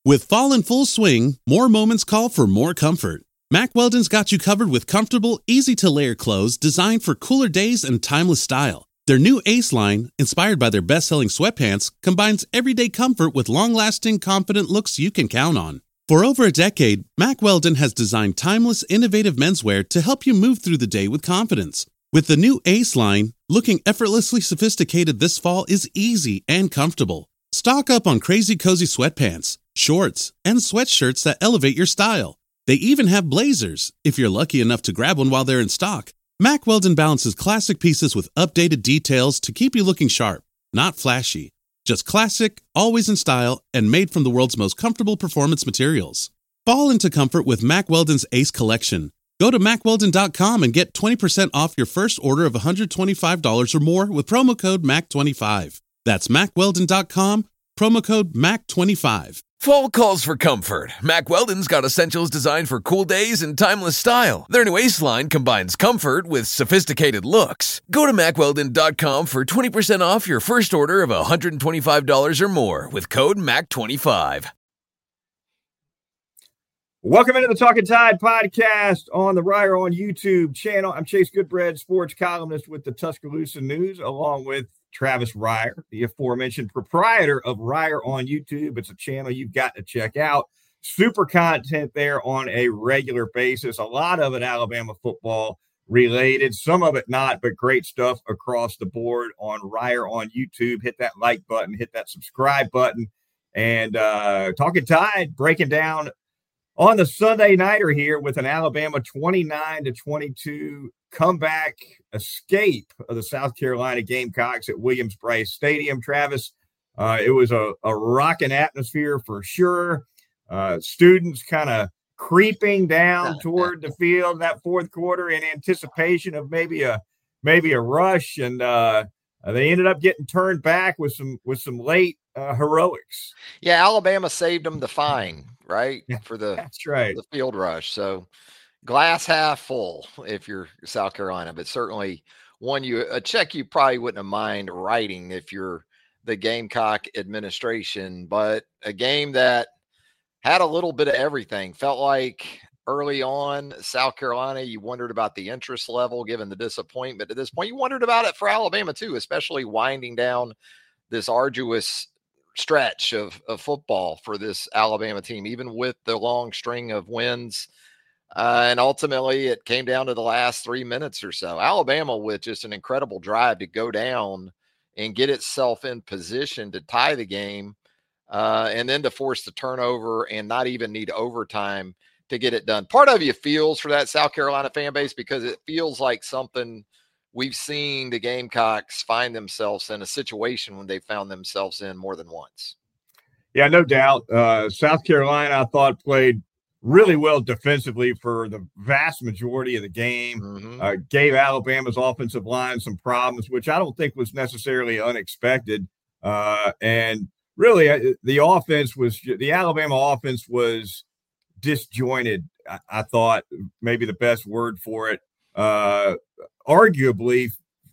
With fall in full swing, more moments call for more comfort. Mack Weldon's got you covered with comfortable, easy-to-layer clothes designed for cooler days and timeless style. Their new Ace line, inspired by their best-selling sweatpants, combines everyday comfort with long-lasting, confident looks you can count on. For over a decade, Mack Weldon has designed timeless, innovative menswear to help you move through the day with confidence. With the new Ace line, looking effortlessly sophisticated this fall is easy and comfortable. Stock up on crazy cozy sweatpants, shorts, and sweatshirts that elevate your style. They even have blazers, if you're lucky enough to grab one while they're in stock. Mack Weldon balances classic pieces with updated details to keep you looking sharp, not flashy. Just classic, always in style, and made from the world's most comfortable performance materials. Fall into comfort with Mack Weldon's Ace Collection. Go to MackWeldon.com and get 20% off your first order of $125 or more with promo code MAC25. That's MackWeldon.com, promo code MAC25. Fall calls for comfort. Mack Weldon's got essentials designed for cool days and timeless style. Their new Ace line combines comfort with sophisticated looks. Go to MackWeldon.com for 20% off your first order of $125 or more with code MAC25. Welcome into the Talking Tide podcast on the Ryer on YouTube channel. I'm Chase Goodbread, sports columnist with the Tuscaloosa News, along with Travis Ryer, the aforementioned proprietor of Ryer on YouTube. It's a channel you've got to check out. Super content there on a regular basis. A lot of it Alabama football related, some of it not, but great stuff across the board on Ryer on YouTube. Hit that like button, hit that subscribe button, and Talking Tide breaking down on the Sunday nighter here with an Alabama 29-22 comeback escape of the South Carolina Gamecocks at Williams-Brice Stadium. Travis, it was a rocking atmosphere for sure. Students kind of creeping down toward the field in that fourth quarter in anticipation of maybe a rush, and they ended up getting turned back with some late heroics. Yeah, Alabama saved them the fine, right? For that's right, the field rush. So glass half full if you're South Carolina, but certainly a check you probably wouldn't have mind writing if you're the Gamecock administration. But a game that had a little bit of everything. Felt like early on, South Carolina, you wondered about the interest level given the disappointment at this point. You wondered about it for Alabama too, especially winding down this arduous stretch of football for this Alabama team, even with the long string of wins. And ultimately, it came down to the last 3 minutes or so. Alabama with just an incredible drive to go down and get itself in position to tie the game, and then to force the turnover and not even need overtime to get it done. Part of you feels for that South Carolina fan base because it feels like something we've seen the Gamecocks find themselves in, a situation when they found themselves in more than once. Yeah, no doubt. South Carolina, I thought, played really well defensively for the vast majority of the game. Gave Alabama's offensive line some problems, which I don't think was necessarily unexpected. And really, the Alabama offense was disjointed. I thought maybe the best word for it. Arguably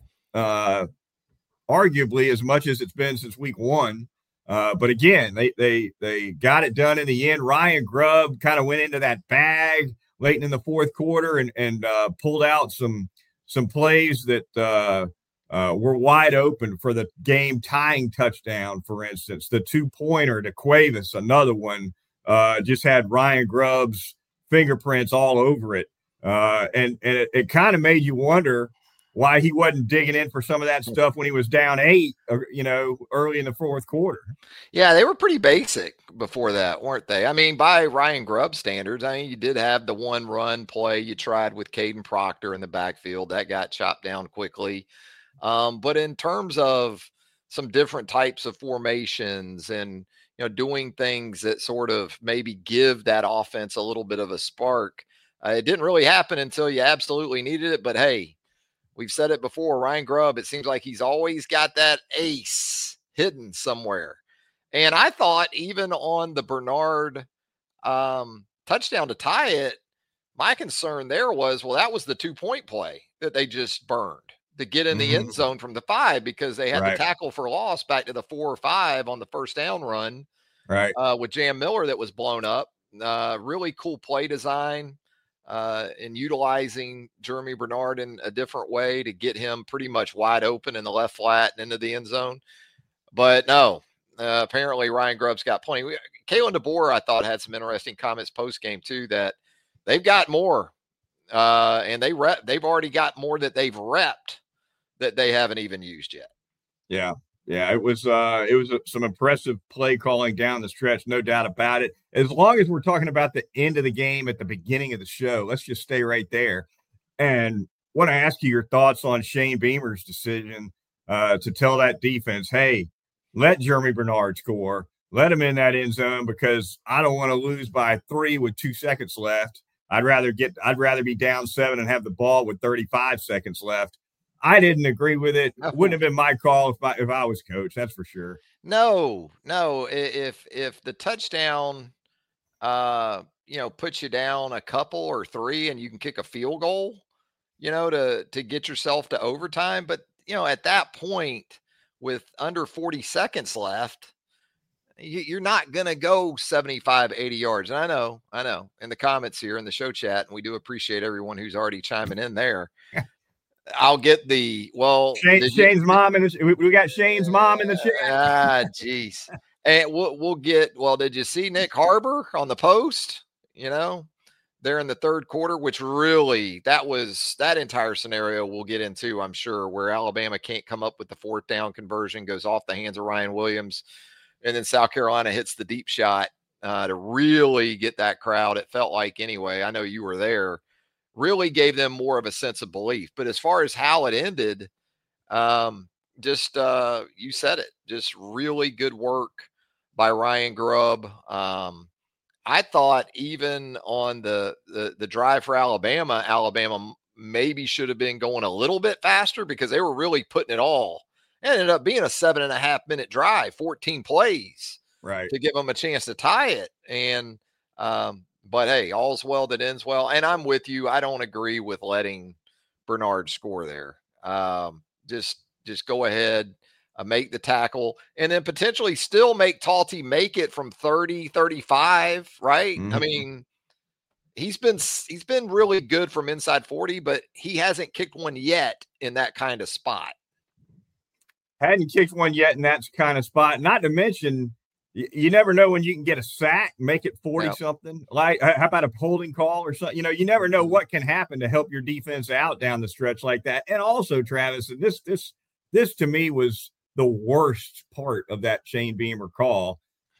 as much as it's been since week one. But again, they got it done in the end. Ryan Grubb kind of went into that bag late in the fourth quarter and pulled out some plays that were wide open for the game tying touchdown. For instance, the 2-pointer to Cuevas, another one, just had Ryan Grubb's fingerprints all over it. And it kind of made you wonder why he wasn't digging in for some of that stuff when he was down 8, early in the fourth quarter. Yeah, they were pretty basic before that, weren't they? I mean, by Ryan Grubb standards, you did have the one run play you tried with Caden Proctor in the backfield. That got chopped down quickly. But in terms of some different types of formations and, doing things that sort of maybe give that offense a little bit of a spark, it didn't really happen until you absolutely needed it. But hey, we've said it before, Ryan Grubb, it seems like he's always got that ace hidden somewhere. And I thought even on the Bernard touchdown to tie it, my concern there was, that was the 2-point play that they just burned to get in the end zone from the 5, because they had to tackle for loss back to the 4 or 5 on the first down run. right. With Jam Miller that was blown up. Really cool play design and utilizing Jeremy Bernard in a different way to get him pretty much wide open in the left flat and into the end zone. But no, apparently Ryan Grubb's got plenty. Kalen DeBoer, I thought, had some interesting comments post game too, that they've got more, and they've already got more that they've repped that they haven't even used yet. Yeah. Yeah, it was some impressive play calling down the stretch, no doubt about it. As long as we're talking about the end of the game at the beginning of the show, let's just stay right there. And want to ask you your thoughts on Shane Beamer's decision to tell that defense, hey, let Jeremy Bernard score, let him in that end zone because I don't want to lose by 3 with 2 seconds left. I'd rather be down 7 and have the ball with 35 seconds left. I didn't agree with it. No. Wouldn't have been my call if I was coach. That's for sure. No. If the touchdown, puts you down a couple or 3 and you can kick a field goal, to get yourself to overtime. But, at that point with under 40 seconds left, you're not going to go 75, 80 yards. And I know in the comments here in the show chat, and we do appreciate everyone who's already chiming in there. I'll get Shane's mom in the we got Shane's mom in the chat. Geez. And we'll get, did you see Nick Harbor on the post? There in the third quarter, which really that entire scenario we'll get into, I'm sure, where Alabama can't come up with the 4th down conversion, goes off the hands of Ryan Williams, and then South Carolina hits the deep shot to really get that crowd. It felt like, anyway, I know you were there, really gave them more of a sense of belief. But as far as how it ended, you said it, just really good work by Ryan Grubb. I thought even on the drive for Alabama maybe should have been going a little bit faster because they were really putting it all. It ended up being a 7.5 minute drive, 14 plays, right, to give them a chance to tie it. And, but hey, all's well that ends well. And I'm with you. I don't agree with letting Bernard score there. Just go ahead, make the tackle, and then potentially still make Talty make it from 30, 35, right? Mm-hmm. I mean, he's been really good from inside 40, but he hasn't kicked one yet in that kind of spot. Hadn't kicked one yet in that kind of spot. Not to mention, you never know when you can get a sack, make it 40-something. Like, how about a holding call or something? You never know what can happen to help your defense out down the stretch like that. And also, Travis, and this to me was the worst part of that Shane Beamer call.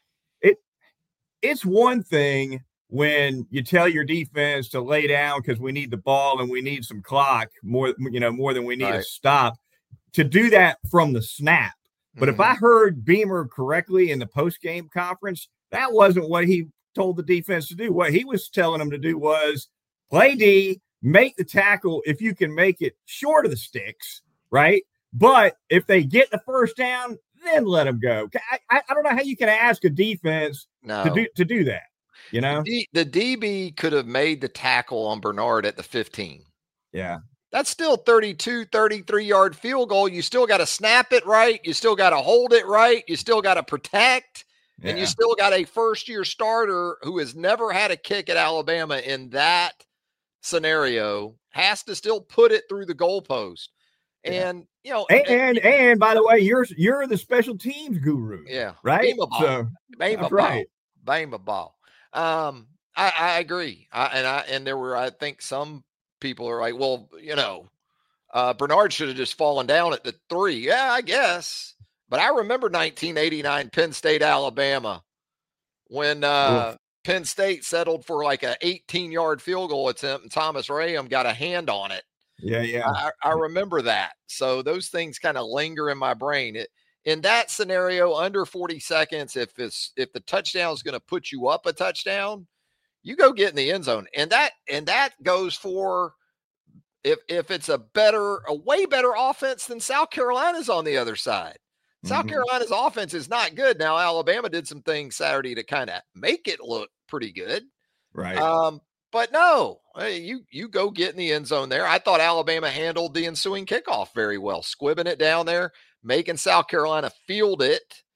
It's one thing when you tell your defense to lay down because we need the ball and we need some clock more than we need a stop, to do that from the snap. But if I heard Beamer correctly in the post-game conference, that wasn't what he told the defense to do. What he was telling them to do was play D, make the tackle if you can make it short of the sticks, right? But if they get the first down, then let them go. I don't know how you can ask a defense to do that, The DB could have made the tackle on Bernard at the 15. Yeah. That's still 32, 33-yard field goal. You still got to snap it right. You still got to hold it right. You still got to protect. Yeah. And you still got a first-year starter who has never had a kick at Alabama in that scenario, has to still put it through the goalpost. And, and by the way, you're the special teams guru. Yeah. Right? Bama right. Bama ball. I agree. And there were, I think, some people are like, well, Bernard should have just fallen down at the 3. Yeah, I guess. But I remember 1989 Penn State, Alabama, when Penn State settled for like an 18-yard field goal attempt and Thomas Raham got a hand on it. Yeah. I remember that. So those things kind of linger in my brain. In that scenario, under 40 seconds, if the touchdown is going to put you up a touchdown, you go get in the end zone. And that goes for if it's a way better offense than South Carolina's on the other side. South Carolina's offense is not good. Now, Alabama did some things Saturday to kind of make it look pretty good. Right. But no, you go get in the end zone there. I thought Alabama handled the ensuing kickoff very well, squibbing it down there, making South Carolina field it,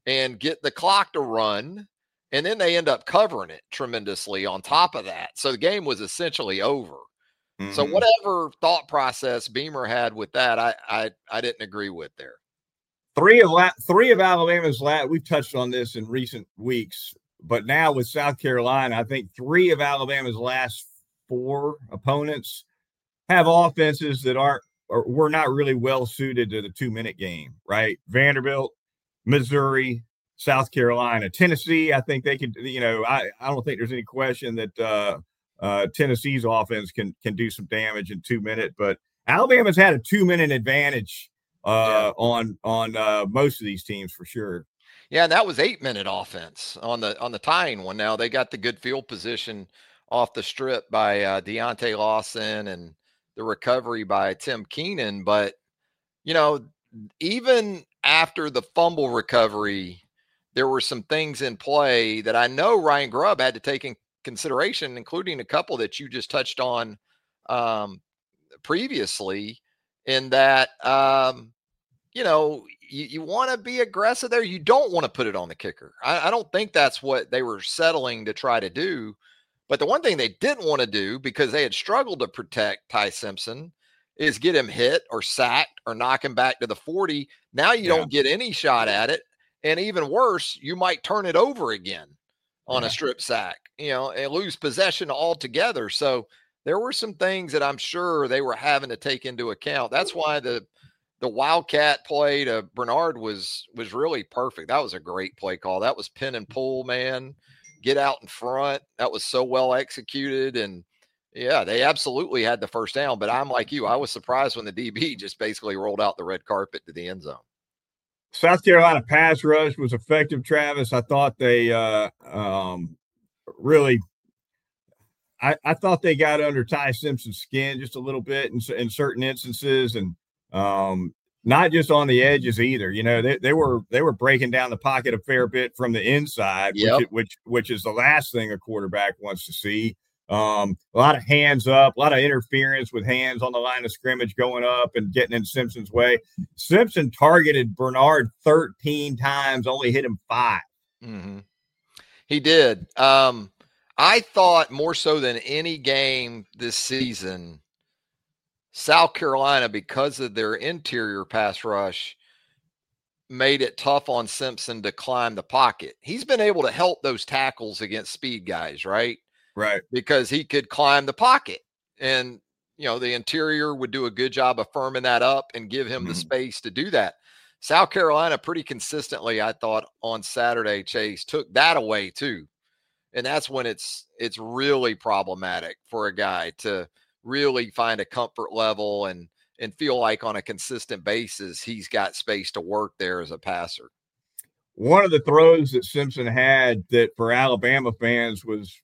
and get the clock to run. And then they end up covering it tremendously on top of that. So the game was essentially over. Mm-hmm. So whatever thought process Beamer had with that, I didn't agree with there. Three of Alabama's we've touched on this in recent weeks, but now with South Carolina, I think 3 of Alabama's last 4 opponents have offenses that were not really well suited to the 2-minute game, right? Vanderbilt, Missouri, South Carolina, Tennessee. I think they could, I don't think there's any question that Tennessee's offense can do some damage in 2 minutes, but Alabama's had a 2-minute advantage on most of these teams for sure. Yeah, and that was 8-minute offense on the tying one. Now they got the good field position off the strip by Deontay Lawson and the recovery by Tim Keenan, but even after the fumble recovery, there were some things in play that I know Ryan Grubb had to take in consideration, including a couple that you just touched on previously, in that, you want to be aggressive there. You don't want to put it on the kicker. I don't think that's what they were settling to try to do. But the one thing they didn't want to do, because they had struggled to protect Ty Simpson, is get him hit or sacked or knock him back to the 40. Now you don't get any shot at it. And even worse, you might turn it over again on a strip sack, and lose possession altogether. So there were some things that I'm sure they were having to take into account. That's why the Wildcat play to Bernard was really perfect. That was a great play call. That was pin and pull, man. Get out in front. That was so well executed. And yeah, they absolutely had the first down, but I'm like you. I was surprised when the DB just basically rolled out the red carpet to the end zone. South Carolina pass rush was effective, Travis. I thought they really I thought they got under Ty Simpson's skin just a little bit in certain instances, and not just on the edges either. They were breaking down the pocket a fair bit from the inside, which is the last thing a quarterback wants to see. A lot of hands up, a lot of interference with hands on the line of scrimmage going up and getting in Simpson's way. Simpson targeted Bernard 13 times, only hit him 5. Mm-hmm. He did. I thought more so than any game this season, South Carolina, because of their interior pass rush, made it tough on Simpson to climb the pocket. He's been able to help those tackles against speed guys, right? Right. Because he could climb the pocket, and, the interior would do a good job of firming that up and give him the space to do that. South Carolina pretty consistently, I thought, on Saturday, Chase, took that away too. And that's when it's really problematic for a guy to really find a comfort level and feel like on a consistent basis he's got space to work there as a passer. One of the throws that Simpson had that for Alabama fans was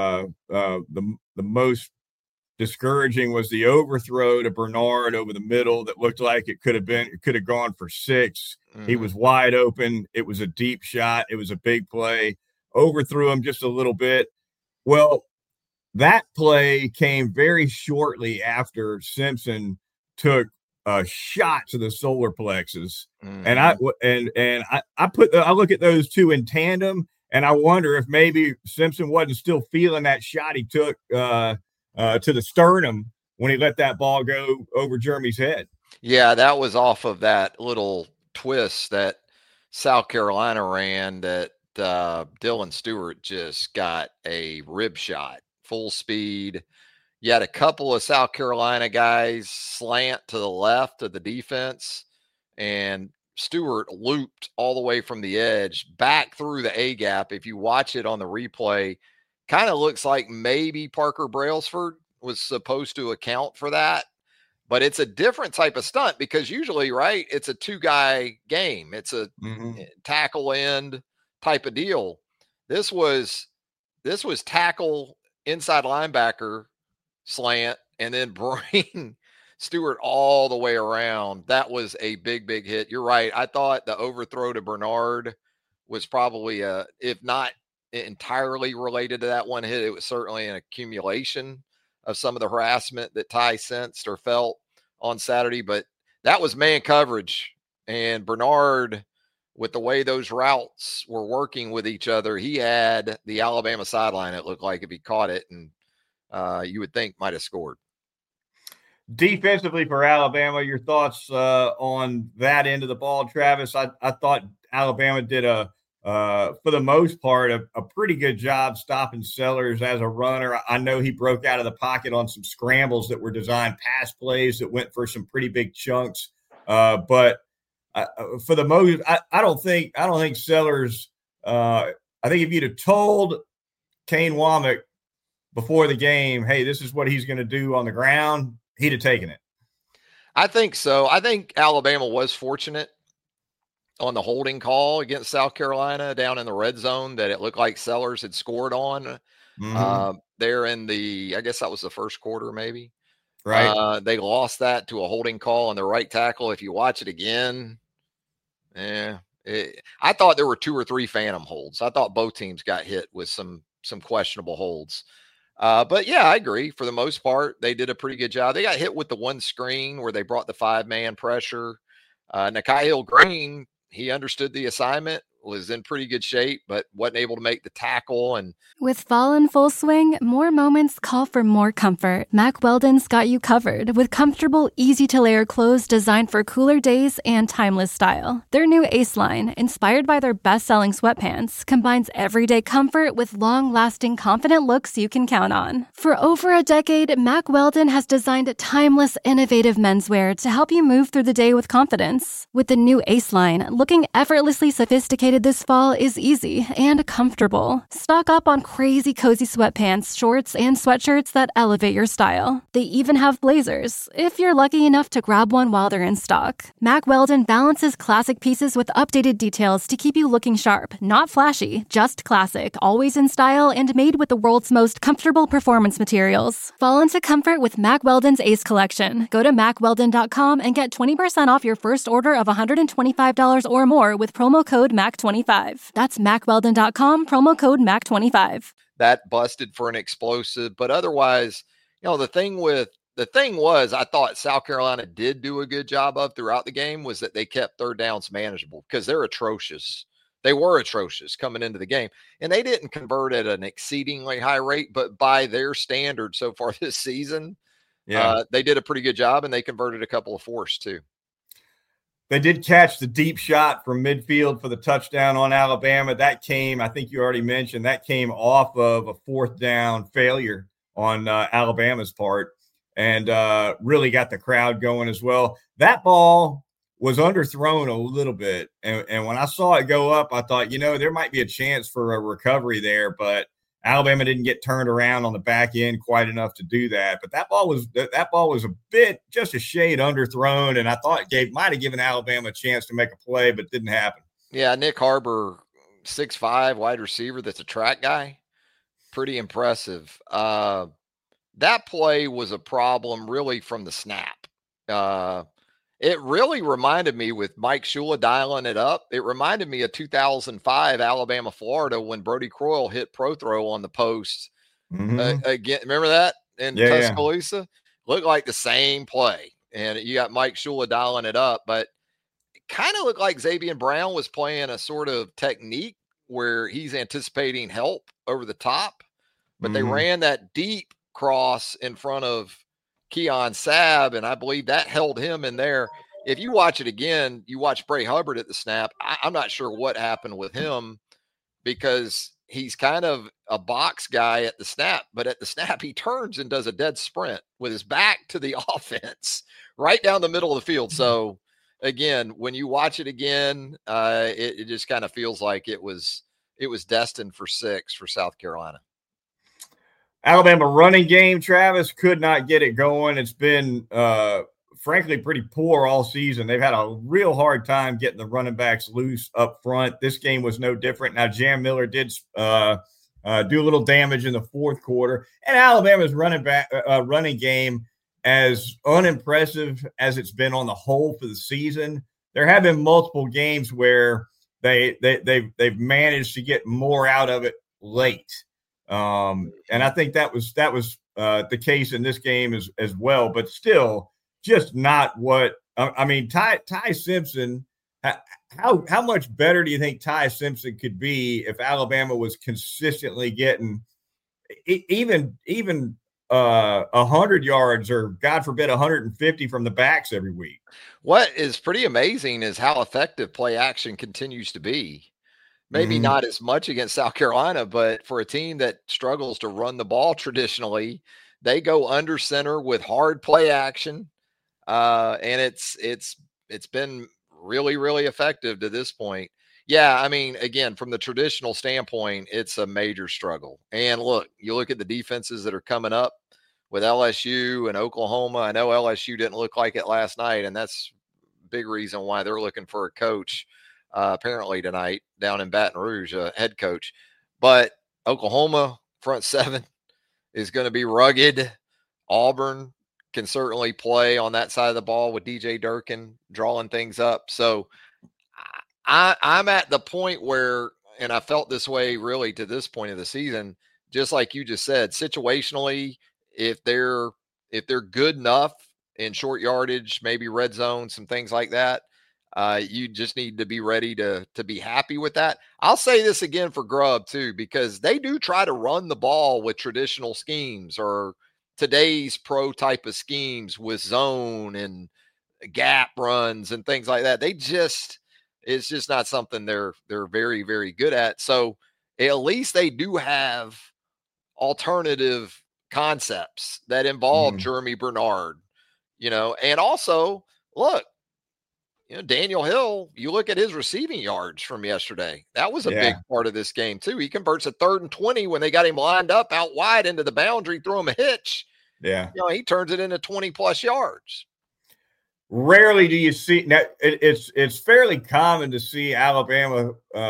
the most discouraging was the overthrow to Bernard over the middle that looked like it could have gone for 6. Mm-hmm. He was wide open. It was a deep shot. It was a big play. Overthrew him just a little bit. Well, that play came very shortly after Simpson took a shot to the solar plexus. Mm-hmm. And I look at those two in tandem, and I wonder if maybe Simpson wasn't still feeling that shot he took to the sternum when he let that ball go over Jeremy's head. Yeah, that was off of that little twist that South Carolina ran that Dylan Stewart just got a rib shot, full speed. You had a couple of South Carolina guys slant to the left of the defense, and Stewart looped all the way from the edge back through the A gap. If you watch it on the replay, kind of looks like maybe Parker Brailsford was supposed to account for that, but it's a different type of stunt because usually, right, it's a 2-guy game. It's a tackle end type of deal. This was tackle inside linebacker slant and then bring Stewart all the way around. That was a big hit. You're right. I thought the overthrow to Bernard was probably if not entirely related to that one hit, it was certainly an accumulation of some of the harassment that Ty sensed or felt on Saturday, but that was man coverage, and Bernard with the way those routes were working with each other, he had the Alabama sideline. It looked like if he caught it, and you would think might have scored. Defensively for Alabama, your thoughts on that end of the ball, Travis? I thought Alabama did for the most part, a pretty good job stopping Sellers as a runner. I know he broke out of the pocket on some scrambles that were designed pass plays that went for some pretty big chunks. But for the most, I don't think Sellers. I think if you'd have told Kane Womack before the game, hey, this is what he's going to do on the ground, he'd have taken it. I think so. I think Alabama was fortunate on the holding call against South Carolina down in the red zone that it looked like Sellers had scored on there in I guess that was the first quarter, maybe. Right. They lost that to a holding call on the right tackle. If you watch it again, I thought there were 2 or 3 phantom holds. I thought both teams got hit with some questionable holds. But yeah, I agree. For the most part, they did a pretty good job. They got hit with the one screen where they brought the 5-man pressure. Nikhil Green, he understood the assignment, was in pretty good shape, but wasn't able to make the tackle. And with fall in full swing, more moments call for more comfort. Mack Weldon's got you covered with comfortable, easy-to-layer clothes designed for cooler days and timeless style. Their new Ace line, inspired by their best-selling sweatpants, combines everyday comfort with long-lasting, confident looks you can count on. For over a decade, Mack Weldon has designed timeless, innovative menswear to help you move through the day with confidence. With the new Ace line, looking effortlessly sophisticated this fall is easy and comfortable. Stock up on crazy cozy sweatpants, shorts, and sweatshirts that elevate your style. They even have blazers, if you're lucky enough to grab one while they're in stock. Mack Weldon balances classic pieces with updated details to keep you looking sharp, not flashy, just classic, always in style, and made with the world's most comfortable performance materials. Fall into comfort with Mack Weldon's Ace Collection. Go to MackWeldon.com and get 20% off your first order of $125 or more with promo code MAC25. That's MackWeldon.com, promo code MAC25. That busted for an explosive, but otherwise, the thing was, I thought South Carolina did do a good job of throughout the game was that they kept third downs manageable because they're atrocious. They were atrocious coming into the game, and they didn't convert at an exceedingly high rate, but by their standards so far this season, they did a pretty good job, and they converted a couple of fourths too. They did catch the deep shot from midfield for the touchdown on Alabama. That came, I think you already mentioned, that came off of a 4th down failure on Alabama's part and really got the crowd going as well. That ball was underthrown a little bit. And when I saw it go up, I thought, there might be a chance for a recovery there, but Alabama didn't get turned around on the back end quite enough to do that. But that ball was a bit, just a shade underthrown, and I thought it might have given Alabama a chance to make a play, but didn't happen. Yeah, Nick Harbor, 6'5", wide receiver that's a track guy. Pretty impressive. That play was a problem really from the snap. It really reminded me with Mike Shula dialing it up. It reminded me of 2005 Alabama, Florida when Brody Croyle hit pro throw on the post. Again, remember that in Tuscaloosa? Yeah. Looked like the same play. And you got Mike Shula dialing it up, but it kind of looked like Xavier Brown was playing a sort of technique where he's anticipating help over the top, but they ran that deep cross in front of Keon Sabb, and I believe that held him in there. If you watch it again, you watch Bray Hubbard at the snap. I'm not sure what happened with him because he's kind of a box guy at the snap, but at the snap, he turns and does a dead sprint with his back to the offense right down the middle of the field. So again, when you watch it again, it just kind of feels like it was destined for 6 for South Carolina. Alabama running game, Travis, could not get it going. It's been, frankly, pretty poor all season. They've had a real hard time getting the running backs loose up front. This game was no different. Now, Jam Miller did do a little damage in the 4th quarter. And Alabama's running game, as unimpressive as it's been on the whole for the season, there have been multiple games where they've managed to get more out of it late. And I think that was the case in this game as well, but still just not what, Ty Simpson How much better do you think Ty Simpson could be if Alabama was consistently getting even 100 yards or, God forbid, 150 from the backs every week? What is pretty amazing is how effective play action continues to be. Maybe not as much against South Carolina, but for a team that struggles to run the ball traditionally, they go under center with hard play action, and it's been really, really effective to this point. Yeah, I mean, again, from the traditional standpoint, it's a major struggle. And look, you look at the defenses that are coming up with LSU and Oklahoma. I know LSU didn't look like it last night, and that's a big reason why they're looking for a coach. Apparently tonight down in Baton Rouge, head coach. But Oklahoma front seven is going to be rugged. Auburn can certainly play on that side of the ball with DJ Durkin drawing things up. So I'm at the point where, and I felt this way really to this point of the season, just like you just said, situationally, if they're good enough in short yardage, maybe red zone, some things like that, you just need to be ready to be happy with that. I'll say this again for Grubb too, because they do try to run the ball with traditional schemes or today's pro type of schemes with zone and gap runs and things like that. It's just not something they're very, very good at. So at least they do have alternative concepts that involve Jeremy Bernard, and also look, Daniel Hill, you look at his receiving yards from yesterday. That was a big part of this game, too. He converts a 3rd and 20 when they got him lined up out wide into the boundary, throw him a hitch. Yeah. He turns it into 20-plus yards. Rarely do you see – now, it's fairly common to see Alabama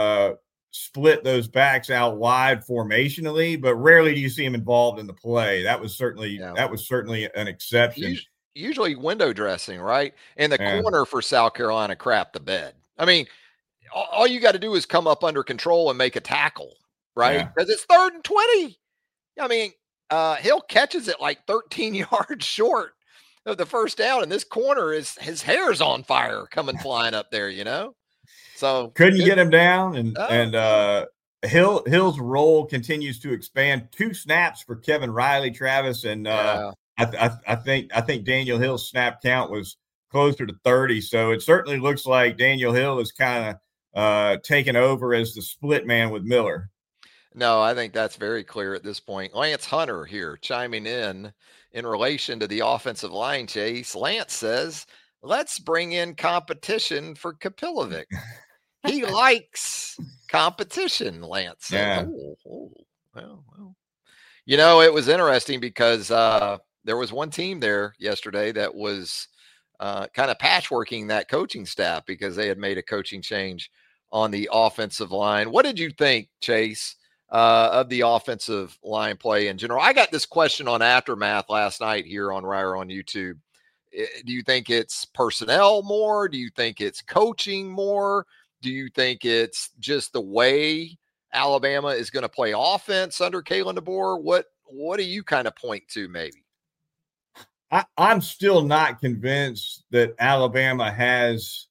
split those backs out wide formationally, but rarely do you see him involved in the play. That was certainly an exception. Usually window dressing, right? And the corner for South Carolina crapped the bed. I mean, all you got to do is come up under control and make a tackle, right? Because it's 3rd and 20. I mean, Hill catches it like 13 yards short of the first down, and this corner his hair's on fire coming flying up there, So couldn't get him down, and Hill's role continues to expand. 2 snaps for Kevin Riley, Travis, and I think Daniel Hill's snap count was closer to 30. So it certainly looks like Daniel Hill is kind of taken over as the split man with Miller. No, I think that's very clear at this point. Lance Hunter here chiming in relation to the offensive line, Chase. Lance says, let's bring in competition for Kapilovic. He likes competition, Lance said. Well. It was interesting because there was one team there yesterday that was kind of patchworking that coaching staff because they had made a coaching change on the offensive line. What did you think, Chase, of the offensive line play in general? I got this question on Aftermath last night here on Ryer on YouTube. Do you think it's personnel more? Do you think it's coaching more? Do you think it's just the way Alabama is going to play offense under Kalen DeBoer? What do you kind of point to maybe? I'm still not convinced that Alabama has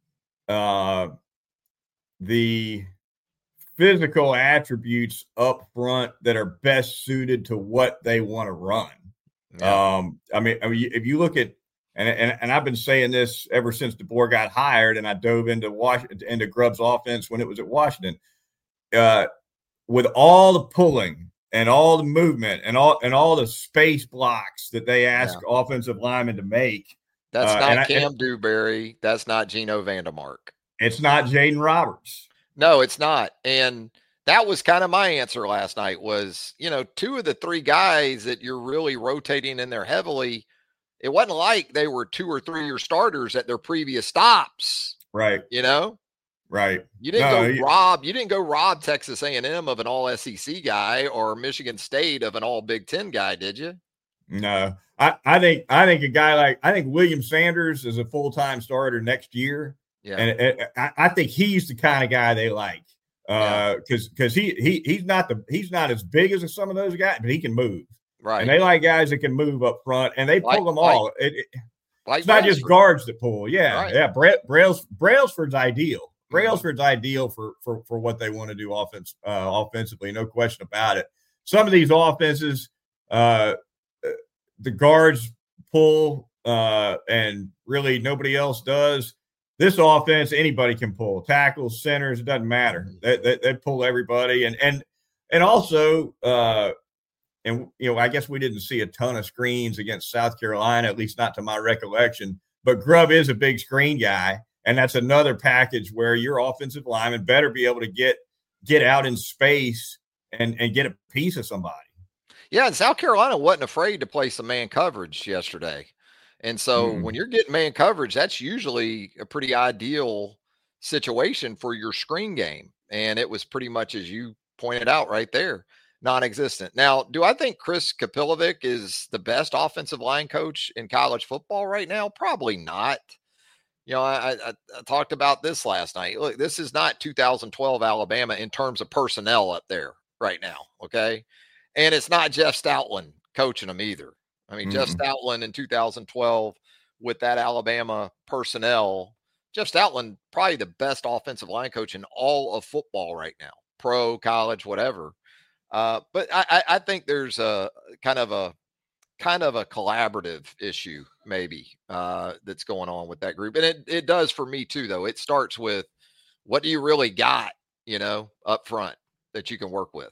the physical attributes up front that are best suited to what they want to run. Yeah. I mean, if you look at, and I've been saying this ever since DeBoer got hired, and I dove into Grubb's offense when it was at Washington. With all the pulling and all the movement and all the space blocks that they ask offensive linemen to make. That's not Cam Dewberry. That's not Geno Vandermark. It's not Jaden Roberts. No, it's not. And that was kind of my answer last night was, 2 of the 3 guys that you're really rotating in there heavily, it wasn't like they were 2 or 3 year starters at their previous stops. Right. Right. You didn't go rob Texas A&M of an all SEC guy or Michigan State of an all Big Ten guy, did you? No. I think a guy I think William Sanders is a full-time starter next year. Yeah. And I think he's the kind of guy they like. Because he's not as big as some of those guys, but he can move. Right. And they like guys that can move up front, and they pull them all. Like it's not just guards that pull. Yeah, right. yeah. Brailsford's ideal. Brailsford's ideal for what they want to do offensively. No question about it. Some of these offenses, the guards pull, and really nobody else does. This offense, anybody can pull. Tackles, centers, it doesn't matter. They pull everybody, and also, and I guess we didn't see a ton of screens against South Carolina, at least not to my recollection. But Grubb is a big screen guy, and that's another package where your offensive lineman better be able to get out in space and get a piece of somebody. Yeah, and South Carolina wasn't afraid to play some man coverage yesterday. And so when you're getting man coverage, that's usually a pretty ideal situation for your screen game. And it was pretty much, as you pointed out right there, non-existent. Now, do I think Chris Kapilovic is the best offensive line coach in college football right now? Probably not. I talked about this last night. Look, this is not 2012 Alabama in terms of personnel up there right now, okay? And it's not Jeff Stoutland coaching them either. I mean, Jeff Stoutland in 2012 with that Alabama personnel, Jeff Stoutland, probably the best offensive line coach in all of football right now, pro, college, whatever. But I think there's a kind of a collaborative issue maybe that's going on with that group. And it does for me too, though. It starts with, what do you really got, up front that you can work with?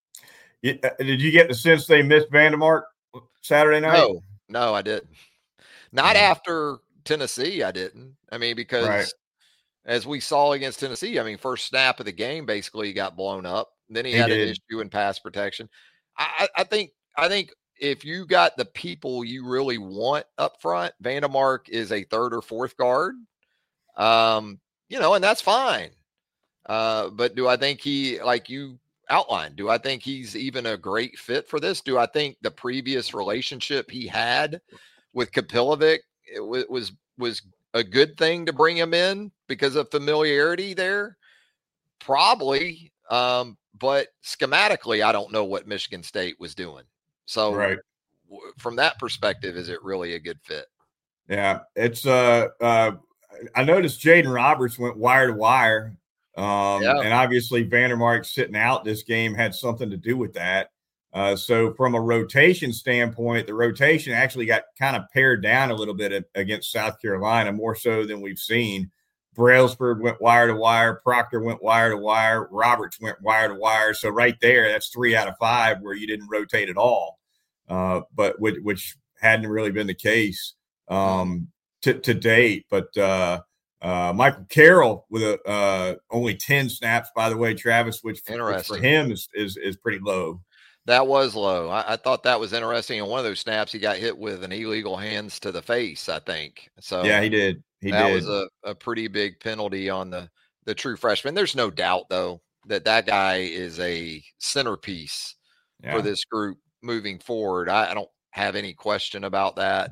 Did you get the sense they missed Vandermark Saturday night? No, I didn't. Not after Tennessee, I didn't. I mean, because as we saw against Tennessee, I mean, first snap of the game, basically he got blown up. Then he had an issue in pass protection. I think if you got the people you really want up front, Vandermark is a third or fourth guard, and that's fine. But do I think he, like you outlined, do I think he's even a great fit for this? Do I think the previous relationship he had with Kapilovic was a good thing to bring him in because of familiarity there? Probably. But schematically, I don't know what Michigan State was doing. So from that perspective, is it really a good fit? Yeah, it's I noticed Jaden Roberts went wire to wire. And obviously Vandermark sitting out this game had something to do with that. So from a rotation standpoint, the rotation actually got kind of pared down a little bit against South Carolina, more so than we've seen. Brailsford went wire to wire. Proctor went wire to wire. Roberts went wire to wire. So right there, that's 3 out of 5 where you didn't rotate at all, but which hadn't really been the case to date. But Michael Carroll with only 10 snaps, by the way, Travis, which for him is pretty low. That was low. I thought that was interesting. In one of those snaps, he got hit with an illegal hands to the face, I think. So yeah, he did. That was a pretty big penalty on the true freshman. There's no doubt, though, that guy is a centerpiece for this group moving forward. I don't have any question about that.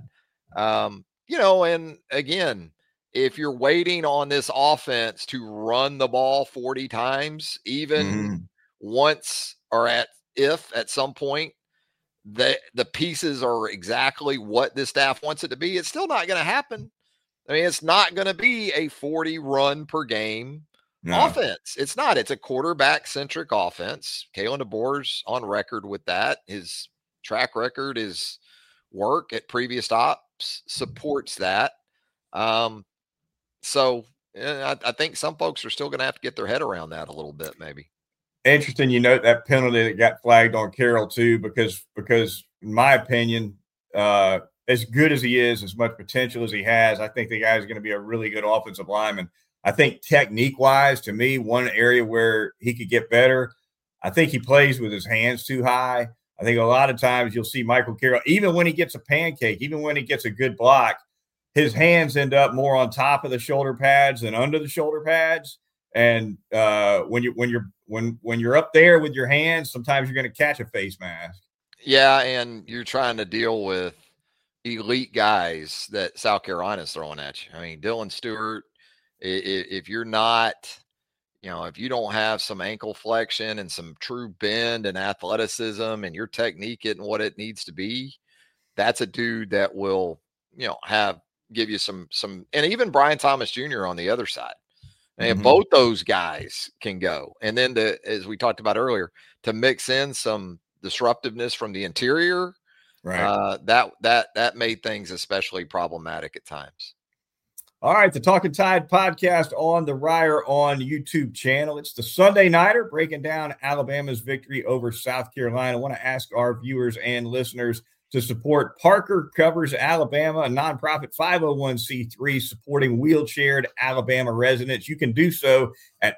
And again, if you're waiting on this offense to run the ball 40 times, even once or if at some point the pieces are exactly what this staff wants it to be, it's still not going to happen. I mean, it's not going to be a 40 run per game offense. It's not. It's a quarterback-centric offense. Kalen DeBoer's on record with that. His track record, his work at previous stops supports that. So I think some folks are still going to have to get their head around that a little bit, maybe. Interesting, you note that penalty that got flagged on Carroll too, because in my opinion, as good as he is, as much potential as he has, I think the guy is going to be a really good offensive lineman. I think technique-wise, to me, one area where he could get better, I think he plays with his hands too high. I think a lot of times you'll see Michael Carroll, even when he gets a pancake, even when he gets a good block, his hands end up more on top of the shoulder pads than under the shoulder pads. And when you're up there with your hands, sometimes you're going to catch a face mask. Yeah, and you're trying to deal with elite guys that South Carolina's throwing at you. I mean, Dylan Stewart, if you're not, if you don't have some ankle flexion and some true bend and athleticism and your technique isn't what it needs to be, that's a dude that will, have give you some, and even Brian Thomas Jr. on the other side. And both those guys can go. And then as we talked about earlier, to mix in some disruptiveness from the interior, right? That made things especially problematic at times. All right, the Talking Tide podcast on the Ryer on YouTube channel. It's the Sunday Nighter, breaking down Alabama's victory over South Carolina. I want to ask our viewers and listeners to support Parker Covers Alabama, a nonprofit 501c3 supporting wheelchaired Alabama residents. You can do so at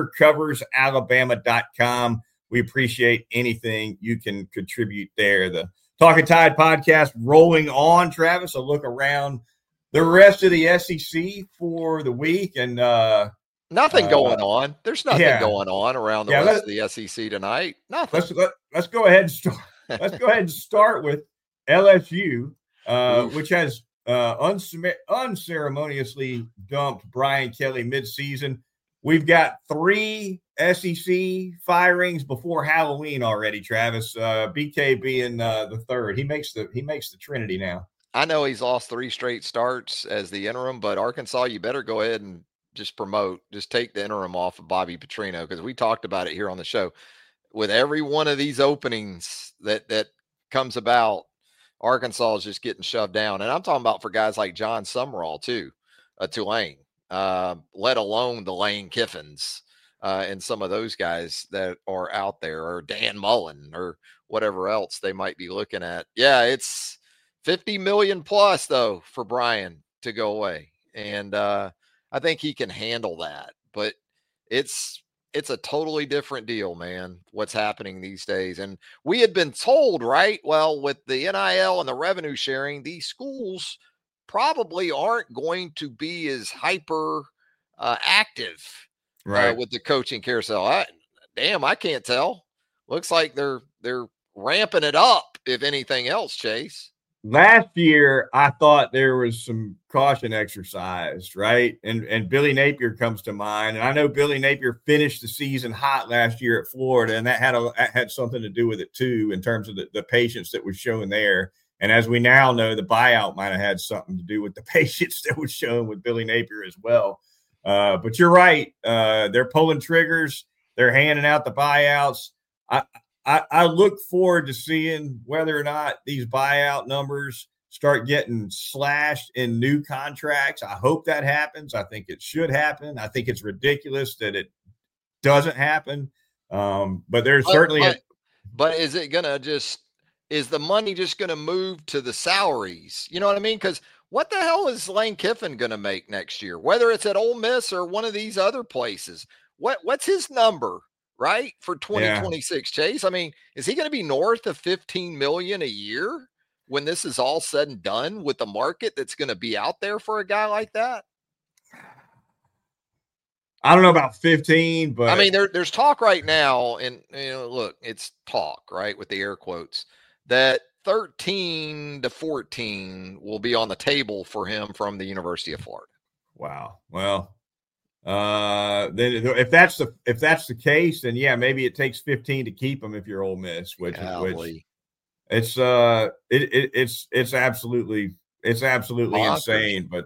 parkercoversalabama.com. We appreciate anything you can contribute there. The Talking Tide podcast rolling on, Travis. A look around the rest of the SEC for the week, and nothing going on. There's nothing going on around the rest of the SEC tonight. Nothing. Let's go ahead and start. Let's go ahead and start with LSU, which has unceremoniously dumped Brian Kelly midseason. We've got 3 SEC firings before Halloween already, Travis. BK being the third. He makes the Trinity now. I know he's lost 3 straight starts as the interim, but Arkansas, you better go ahead and just take the interim off of Bobby Petrino, because we talked about it here on the show. With every one of these openings that comes about, Arkansas is just getting shoved down. And I'm talking about for guys like John Summerall too, Tulane, let alone the Lane Kiffins and some of those guys that are out there, or Dan Mullen or whatever else they might be looking at. Yeah, it's $50 million plus though for Brian to go away. And I think he can handle that, but it's a totally different deal, man, what's happening these days. And we had been told, right? Well, with the NIL and the revenue sharing, these schools probably aren't going to be as hyper active with the coaching carousel. I can't tell. Looks like they're ramping it up, if anything else, Chase. Last year, I thought there was some caution exercised, right? And Billy Napier comes to mind. And I know Billy Napier finished the season hot last year at Florida, and that had something to do with it too, in terms of the patience that was shown there. And as we now know, the buyout might have had something to do with the patience that was shown with Billy Napier as well. But you're right. They're pulling triggers. They're handing out the buyouts. I look forward to seeing whether or not these buyout numbers start getting slashed in new contracts. I hope that happens. I think it should happen. I think it's ridiculous that it doesn't happen. But there's certainly but is it going to is the money just going to move to the salaries? You know what I mean? Because what the hell is Lane Kiffin going to make next year? Whether it's at Ole Miss or one of these other places, what's his number? Right, for 2026, Chase? I mean, is he going to be north of $15 million a year when this is all said and done, with the market that's going to be out there for a guy like that? I don't know about 15, but I mean, there's talk right now, and look, it's talk, right, with the air quotes, that 13 to 14 will be on the table for him from the University of Florida. Wow. Well, then if that's the case, then yeah, maybe it takes 15 to keep him if you're Ole Miss, which it's absolutely insane. But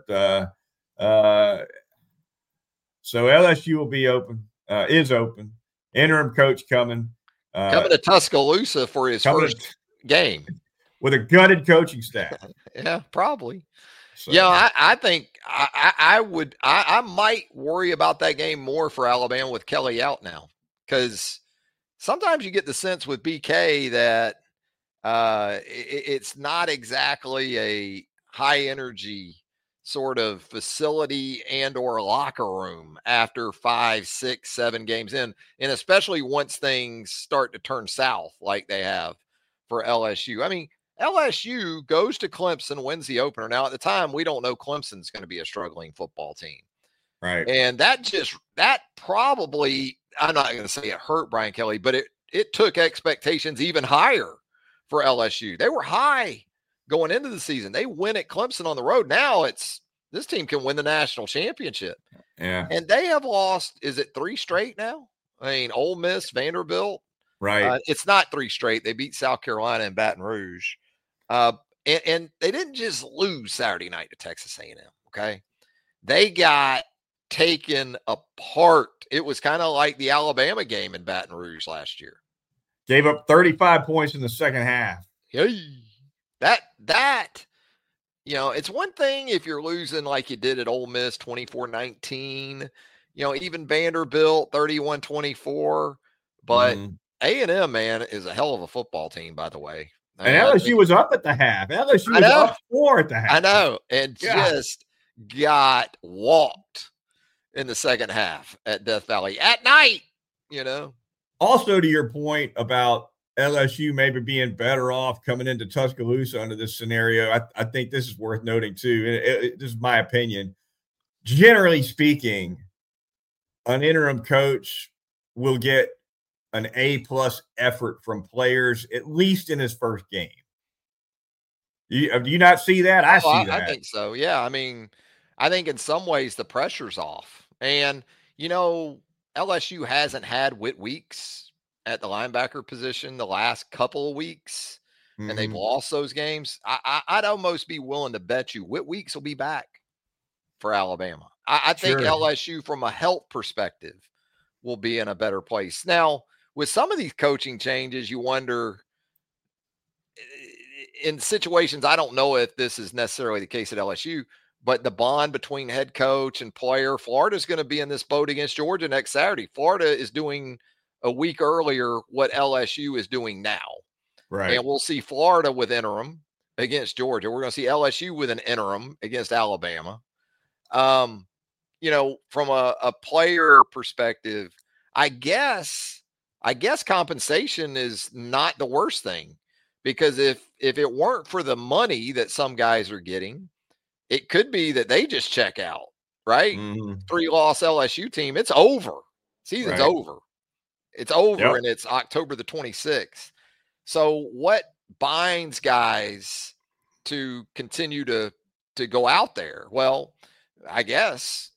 so LSU will be is open. Interim coach coming to Tuscaloosa for his first game with a gutted coaching staff. Yeah, probably. So. Yeah, I think I might worry about that game more for Alabama with Kelly out now, because sometimes you get the sense with BK that it's not exactly a high energy sort of facility and or locker room after 5, 6, 7 games in, and especially once things start to turn south like they have for LSU. I mean, LSU goes to Clemson, wins the opener. Now, at the time, we don't know Clemson's going to be a struggling football team. Right. And that probably, I'm not going to say it hurt Brian Kelly, but it took expectations even higher for LSU. They were high going into the season. They win at Clemson on the road. Now this team can win the national championship. Yeah. And they have lost, is it 3 straight now? I mean, Ole Miss, Vanderbilt. Right. It's not 3 straight. They beat South Carolina and Baton Rouge. And they didn't just lose Saturday night to Texas A&M, okay? They got taken apart. It was kind of like the Alabama game in Baton Rouge last year. Gave up 35 points in the second half. Hey, that, it's one thing if you're losing like you did at Ole Miss 24-19, even Vanderbilt 31-24, but A&M, man, is a hell of a football team, by the way. And LSU was up at the half. LSU was up 4 at the half. I know, and just got walked in the second half at Death Valley at night, Also, to your point about LSU maybe being better off coming into Tuscaloosa under this scenario, I think this is worth noting too. This is my opinion. Generally speaking, an interim coach will get an A+ effort from players, at least in his first game. Do you not see that? I see that. I think so. Yeah. I mean, I think in some ways the pressure's off. And, LSU hasn't had Whit Weeks at the linebacker position the last couple of weeks, and they've lost those games. I'd almost be willing to bet you Whit Weeks will be back for Alabama. I think LSU, from a health perspective, will be in a better place. Now, with some of these coaching changes, you wonder in situations, I don't know if this is necessarily the case at LSU, but the bond between head coach and player, Florida's going to be in this boat against Georgia next Saturday. Florida is doing a week earlier what LSU is doing now. Right. And we'll see Florida with interim against Georgia. We're going to see LSU with an interim against Alabama. From a player perspective, I guess compensation is not the worst thing, because if it weren't for the money that some guys are getting, it could be that they just check out, right? 3-loss LSU team. It's over. Season's over. It's over, and it's October the 26th. So what binds guys to continue to go out there? Well, I guess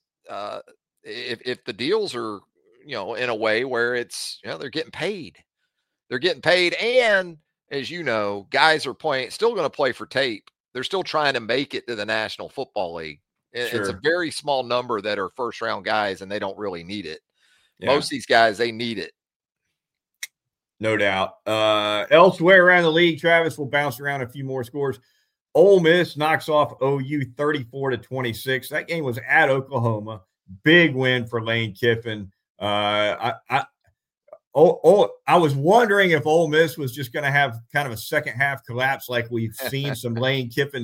if the deals are, in a way where it's, they're getting paid. They're getting paid. And as you know, guys are still going to play for tape. They're still trying to make it to the National Football League. It's a very small number that are first-round guys, and they don't really need it. Most of these guys, they need it. No doubt. Elsewhere around the league, Travis, will bounce around a few more scores. Ole Miss knocks off OU 34-26. That game was at Oklahoma. Big win for Lane Kiffin. I was wondering if Ole Miss was just going to have kind of a second half collapse like we've seen some Lane Kiffin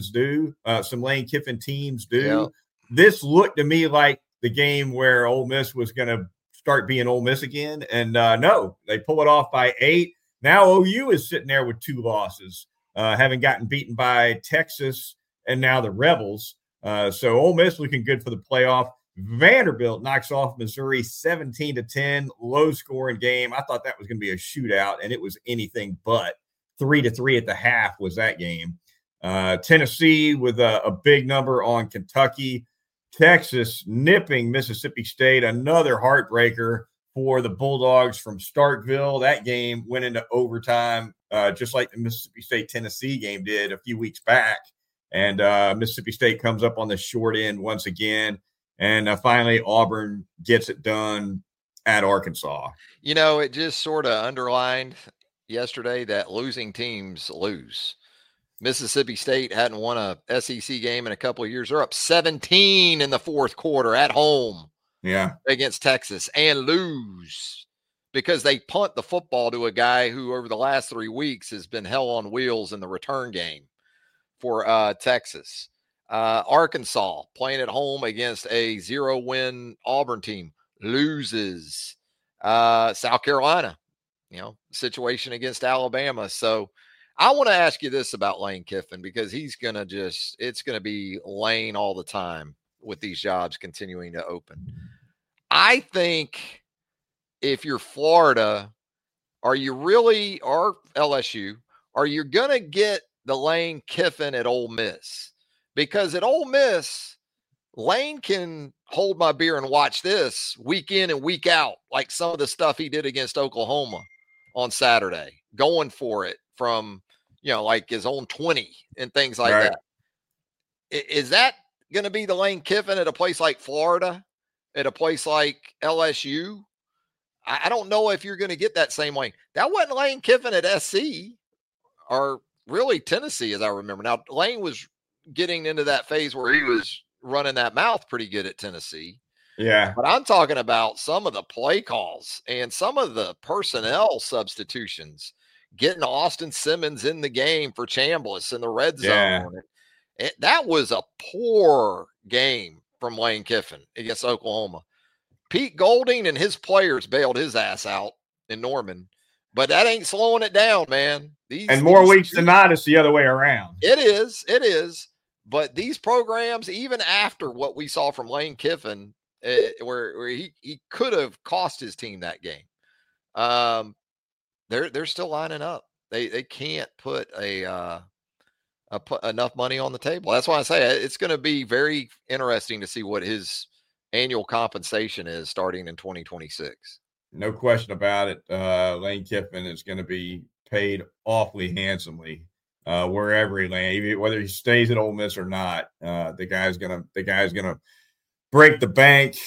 teams do. Yeah. This looked to me like the game where Ole Miss was going to start being Ole Miss again. And no, they pull it off by 8. Now OU is sitting there with 2 losses, having gotten beaten by Texas and now the Rebels. So Ole Miss looking good for the playoff. Vanderbilt knocks off Missouri 17-10, low-scoring game. I thought that was going to be a shootout, and it was anything but. 3-3 at the half was that game. Tennessee with a big number on Kentucky. Texas nipping Mississippi State, another heartbreaker for the Bulldogs from Starkville. That game went into overtime, just like the Mississippi State-Tennessee game did a few weeks back. And Mississippi State comes up on the short end once again. And finally, Auburn gets it done at Arkansas. It just sort of underlined yesterday that losing teams lose. Mississippi State hadn't won a SEC game in a couple of years. They're up 17 in the fourth quarter at home against Texas and lose because they punt the football to a guy who over the last 3 weeks has been hell on wheels in the return game for Texas. Arkansas playing at home against a 0-win Auburn team loses. South Carolina, situation against Alabama. So I want to ask you this about Lane Kiffin, because he's going to it's going to be Lane all the time with these jobs continuing to open. I think if you're Florida, or LSU, are you going to get the Lane Kiffin at Ole Miss? Because at Ole Miss, Lane can hold my beer and watch this week in and week out, like some of the stuff he did against Oklahoma on Saturday, going for it from, like his own 20 and things like that. Is that going to be the Lane Kiffin at a place like Florida, at a place like LSU? I don't know if you're going to get that same Lane. That wasn't Lane Kiffin at SC or really Tennessee, as I remember. Now, Lane was getting into that phase where he was running that mouth pretty good at Tennessee. Yeah. But I'm talking about some of the play calls and some of the personnel substitutions, getting Austin Simmons in the game for Chambliss in the red zone. That was a poor game from Lane Kiffin against Oklahoma. Pete Golding and his players bailed his ass out in Norman, but that ain't slowing it down, man. And more weeks than not, it's the other way around. It is. But these programs, even after what we saw from Lane Kiffin, where he could have cost his team that game, they're still lining up. They can't put enough money on the table. That's why I say it's going to be very interesting to see what his annual compensation is starting in 2026. No question about it. Lane Kiffin is going to be paid awfully handsomely wherever he lands, whether he stays at Ole Miss or not. The guy's gonna break the bank.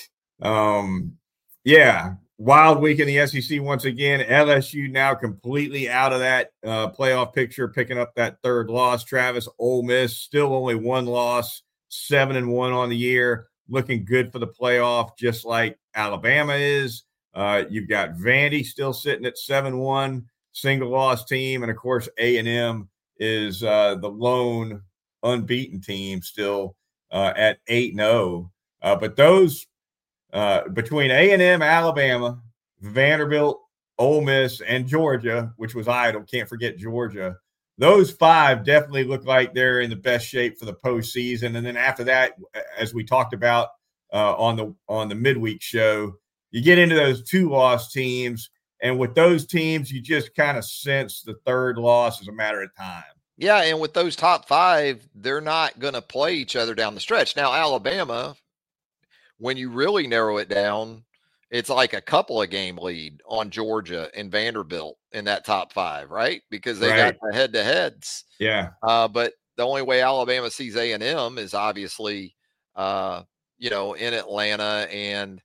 Wild week in the SEC once again. LSU now completely out of that playoff picture, picking up that third loss. Travis, Ole Miss still only one loss, 7-1 on the year, looking good for the playoff, just like Alabama is. You've got Vandy still sitting at 7-1, single loss team, and of course A&M is the lone unbeaten team still at 8-0. But those between A&M, Alabama, Vanderbilt, Ole Miss, and Georgia, which was idle, can't forget Georgia, those five definitely look like they're in the best shape for the postseason. And then after that, as we talked about on the midweek show, you get into those 2-loss teams, and with those teams, you just kind of sense the third loss is a matter of time. Yeah, and with those top five, they're not going to play each other down the stretch. Now, Alabama, when you really narrow it down, it's like a couple of game lead on Georgia and Vanderbilt in that top five, right? Because they got the head-to-heads. Yeah. But the only way Alabama sees A&M is obviously, in Atlanta. And,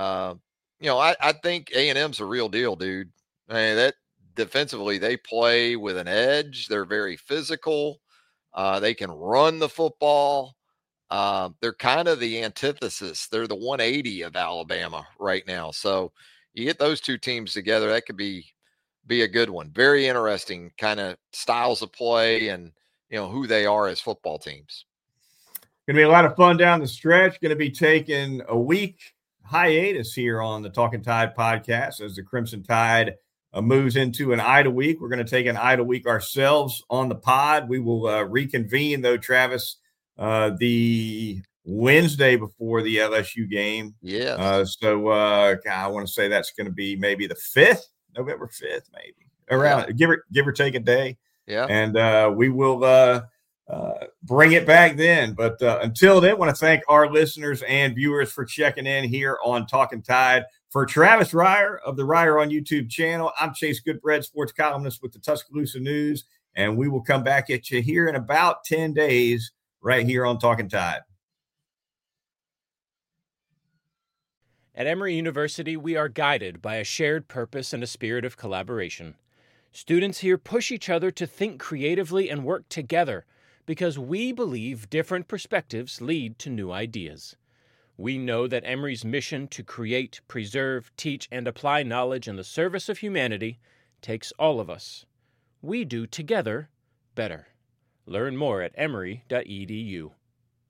I think A&M's a real deal, dude. I mean, that defensively, they play with an edge. They're very physical. They can run the football. They're kind of the antithesis. They're the 180 of Alabama right now. So you get those two teams together, that could be a good one. Very interesting kind of styles of play and, who they are as football teams. Going to be a lot of fun down the stretch. Going to be taking a week hiatus here on the Talking Tide podcast as the Crimson Tide moves into an idle week. We're going to take an idle week ourselves on the pod. We will reconvene, though, Travis, the Wednesday before the LSU game. Yeah. I want to say that's going to be maybe the 5th, November 5th, maybe around give or take a day. Yeah. And we will bring it back then. But until then, I want to thank our listeners and viewers for checking in here on Talking Tide. For Travis Reier of the Reier on YouTube channel, I'm Chase Goodbread, sports columnist with the Tuscaloosa News, and we will come back at you here in about 10 days right here on Talking Tide. At Emory University, we are guided by a shared purpose and a spirit of collaboration. Students here push each other to think creatively and work together because we believe different perspectives lead to new ideas. We know that Emory's mission to create, preserve, teach, and apply knowledge in the service of humanity takes all of us. We do together better. Learn more at emory.edu.